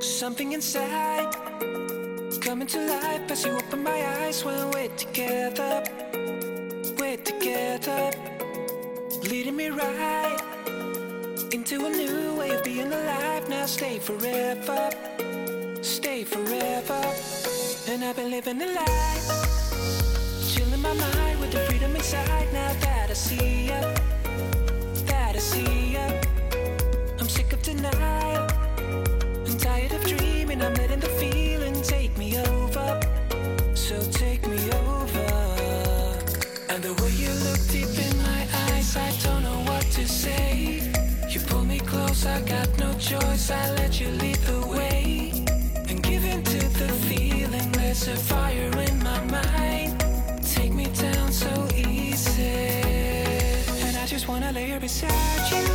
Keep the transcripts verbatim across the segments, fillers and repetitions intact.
Something inside coming to life as you open my eyes. When we're together, we're together, leading me right into a new way of being alive. Now stay forever, stay forever. And I've been living a life, chilling my mind with the freedom inside. Now that I see ya, that I see ya, I'm sick of denial, I'm tired of dreaming. I'm letting the feeling take me over, so take me over. And the way you look deep in my eyes, I don't know what to say. You pull me close, I got no choice, I let you lead the way. And give in to the feeling, there's a fire in my mind, take me down so easy. And I just wanna lay here beside you.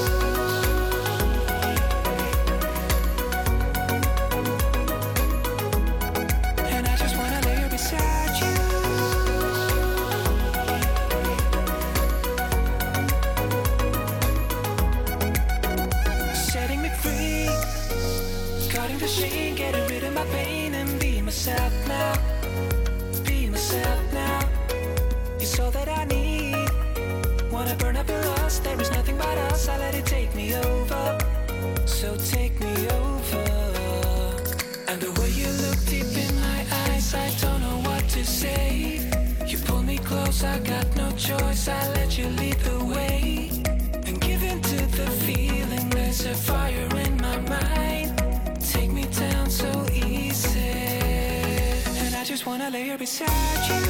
Getting rid of my pain and be myself now, be myself now. It's all that I need. Wanna burn up your lust, there is nothing but us. I let it take me over, so take me over. And the way you look deep in my eyes, I don't know what to say. You pull me close, I got no choice, I let you lead the way. And give in to the feeling, there's a fire in my mind, take me down so easy. And I just wanna lay here beside you.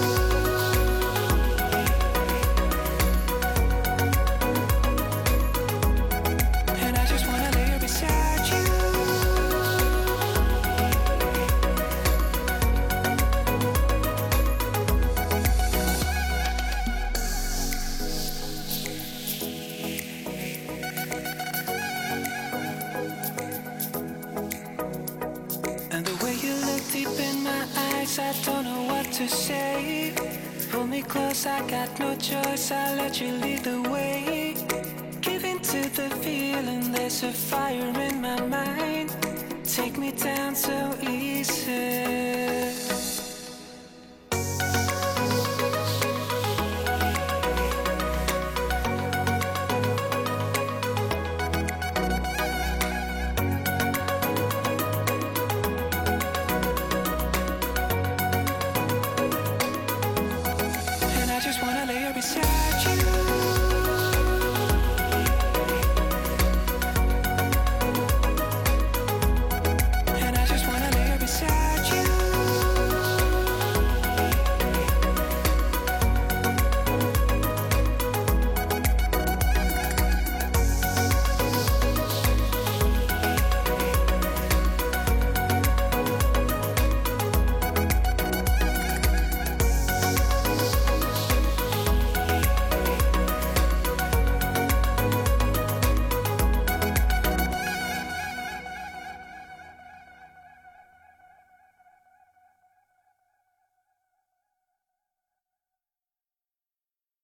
And I just wanna lay here beside you. Deep in my eyes, I don't know what to say. Pull me close, I got no choice, I let you lead the way. Give in to the feeling, there's a fire in my mind, take me down so easy. Just wanna lay her beside